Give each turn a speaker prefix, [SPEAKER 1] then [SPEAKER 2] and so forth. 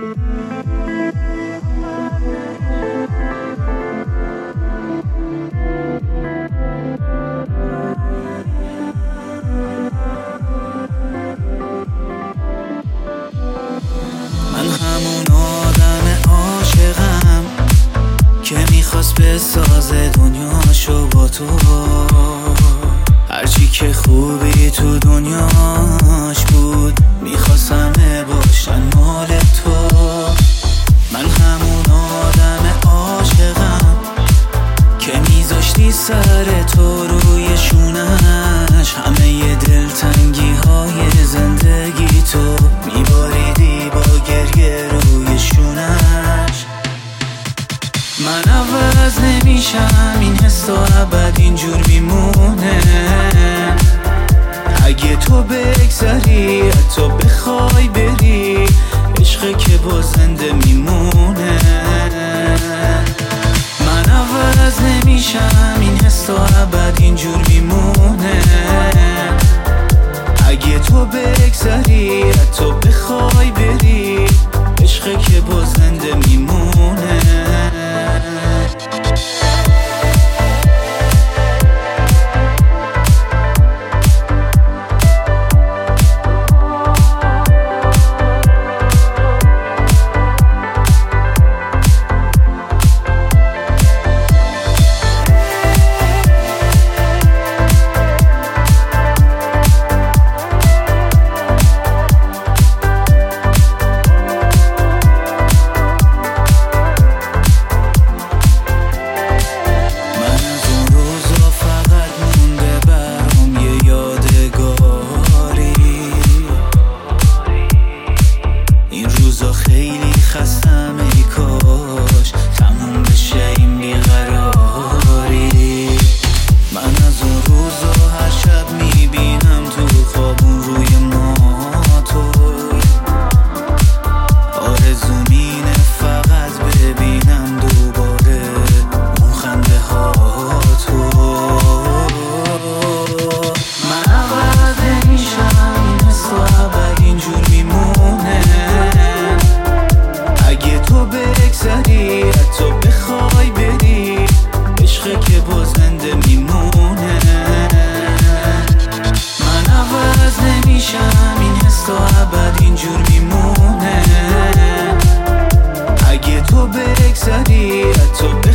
[SPEAKER 1] من همون آدم عاشقم که میخواست بسازه دنیاشو با تو، هرچی که خوبی تو دنیاش بود میخواست همه باشن مال تو. من همون آدم عاشقم که میذاشتی سر تو روی شونش، همه ی دلتنگی های زندگی تو میباریدی با گریه روی شونش. من عوض نمیشم، این حس تا ابد اینجور میمونه. اگه تو بگذری حتی بخوای بری، عشقه که با زنده میمونه. من عوض نمیشم، این حس تا ابد اینجور میمونه. اگه تو بگذری حتی بخوای بری، عشقه که با زنده میمونه. خیلی خستم، ای کاش تموم بشه این بیقراری. من از اون روزا هر شب میبینم تو خوابون روی ماتوی. آرزوم اینه فقط ببینم دوباره اون خنده ها تو. من عوض نمیشم، این حس تا ابد اینجور میمونه. اگه تو بگذری حتی بخوای بری، عشقه که با زنده میمونه. من عوض نمیشم، این حس تا ابد اینجور میمونه. اگه تو بگذری حتی